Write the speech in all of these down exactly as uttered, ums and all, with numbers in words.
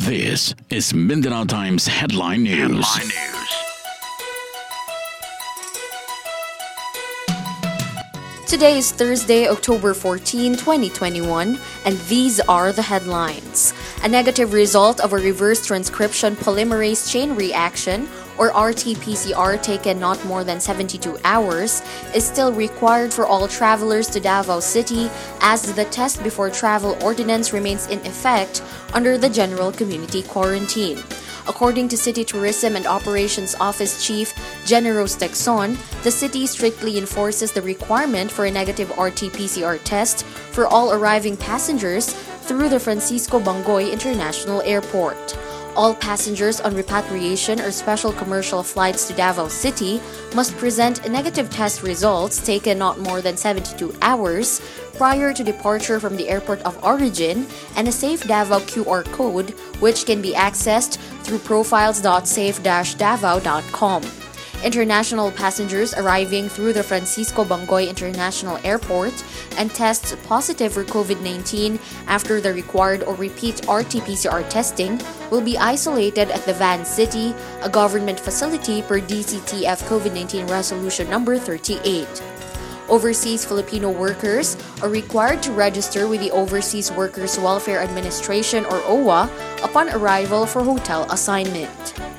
This is Mindanao Times Headline News. Headline News. Today is Thursday, October fourteenth, twenty twenty-one, and these are the headlines. A negative result of a reverse transcription polymerase chain reaction, or R T P C R, taken not more than seventy-two hours, is still required for all travelers to Davao City, as the test before travel ordinance remains in effect under the general community quarantine. According to City Tourism and Operations Office Chief Generos Texon, the city strictly enforces the requirement for a negative R T P C R test for all arriving passengers through the Francisco Bangoy International Airport. All passengers on repatriation or special commercial flights to Davao City must present negative test results taken not more than seventy-two hours prior to departure from the airport of origin, and a Safe Davao Q R code, which can be accessed through profiles dot safe dash davao dot com. International passengers arriving through the Francisco Bangoy International Airport and tests positive for COVID nineteen after the required or repeat R T P C R testing will be isolated at the Van City, a government facility per D C T F COVID nineteen Resolution Number thirty-eight. Overseas Filipino workers are required to register with the Overseas Workers Welfare Administration, or O W A, upon arrival for hotel assignment.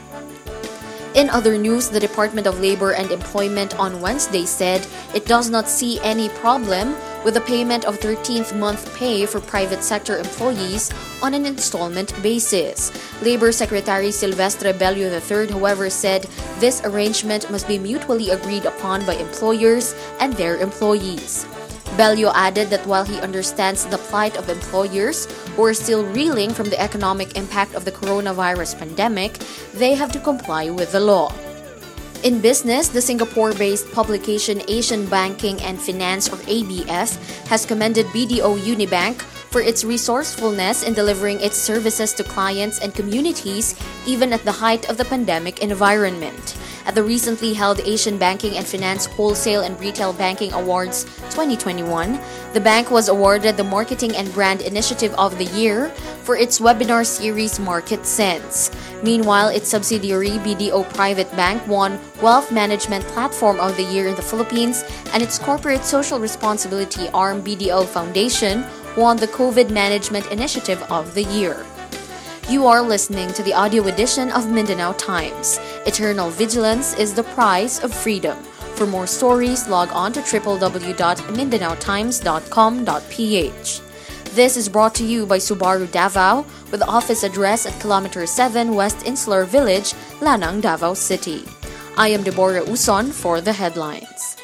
In other news, the Department of Labor and Employment on Wednesday said it does not see any problem with the payment of thirteenth month pay for private sector employees on an installment basis. Labor Secretary Silvestre Bello the third, however, said this arrangement must be mutually agreed upon by employers and their employees. Bello added that while he understands the plight of employers who are still reeling from the economic impact of the coronavirus pandemic, they have to comply with the law. In business, the Singapore-based publication Asian Banking and Finance, or A B F, has commended B D O Unibank for its resourcefulness in delivering its services to clients and communities even at the height of the pandemic environment. At the recently held Asian Banking and Finance Wholesale and Retail Banking Awards twenty twenty-one, the bank was awarded the Marketing and Brand Initiative of the Year for its webinar series Market Sense. Meanwhile, its subsidiary B D O Private Bank won Wealth Management Platform of the Year in the Philippines, and its Corporate Social Responsibility arm B D O Foundation won the COVID Management Initiative of the Year. You are listening to the audio edition of Mindanao Times. Eternal vigilance is the price of freedom. For more stories, log on to w w w dot mindanao times dot com dot p h. This is brought to you by Subaru Davao, with office address at Kilometer seven West Insular Village, Lanang, Davao City. I am Deborah Uson for the headlines.